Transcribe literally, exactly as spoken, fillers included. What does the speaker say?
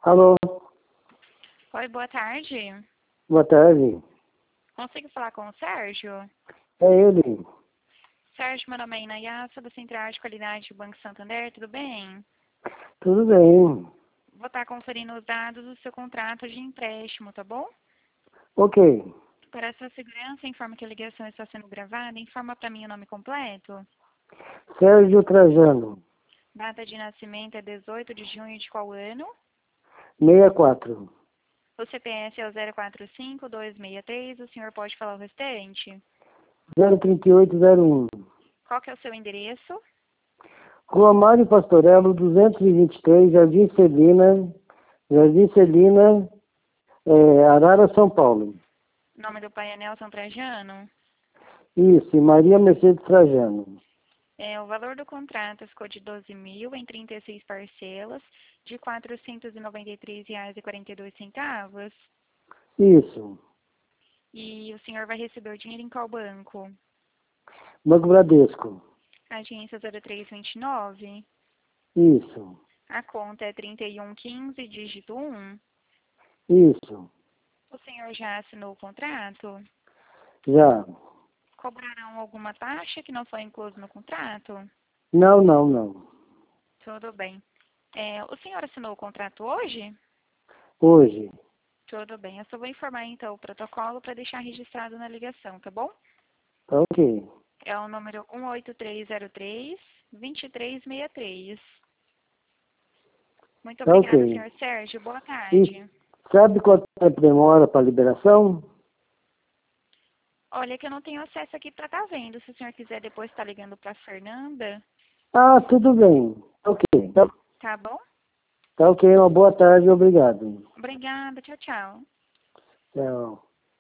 Alô, Oi, boa tarde. boa tarde. Consigo falar com o Sérgio? É ele. Sérgio, meu nome é Inayá, sou da Central de Qualidade do Banco Santander, tudo bem? Tudo bem. Vou estar conferindo os dados do seu contrato de empréstimo, tá bom? Ok. Para sua segurança, informa que a ligação está sendo gravada. Informa para mim o nome completo. Sérgio Trajano, Data de nascimento é dezoito de junho de qual ano? sessenta e quatro. O C P F é o zero quatro cinco dois seis três. O senhor pode falar o restante? zero trinta e oito zero um. Qual que é o seu endereço? Rua Mário Pastorello, duzentos e vinte e três, Jardim Celina, Jardim Celina, é, Arara, São Paulo. Nome do pai é Nelson Trajano. Isso, e Maria Mercedes Trajano. É, o valor do contrato ficou de doze mil em trinta e seis parcelas de quatrocentos e noventa e três reais e quarenta e dois centavos. Isso. E o senhor vai receber o dinheiro em qual banco? Banco Bradesco. Agência zero três vinte e nove. Isso. A conta é trinta e um quinze, dígito um. Isso. O senhor já assinou o contrato? Já. Cobrarão alguma taxa que não foi incluso no contrato? Não, não, não. Tudo bem. É, o senhor assinou o contrato hoje? Hoje. Tudo bem. Eu só vou informar então o protocolo para deixar registrado na ligação, tá bom? Tá ok. É o número um oito três zero três, dois três seis três. Muito Tá obrigada, ok. senhor Sérgio. Boa E tarde. sabe quanto tempo demora para liberação? Olha que eu não tenho acesso aqui para estar vendo. Se o senhor quiser depois estar ligando para a Fernanda, Ah, tudo bem. Ok. Tá, tá bom? tá ok. Uma boa tarde. Obrigado. Obrigada. Tchau, tchau. Tchau.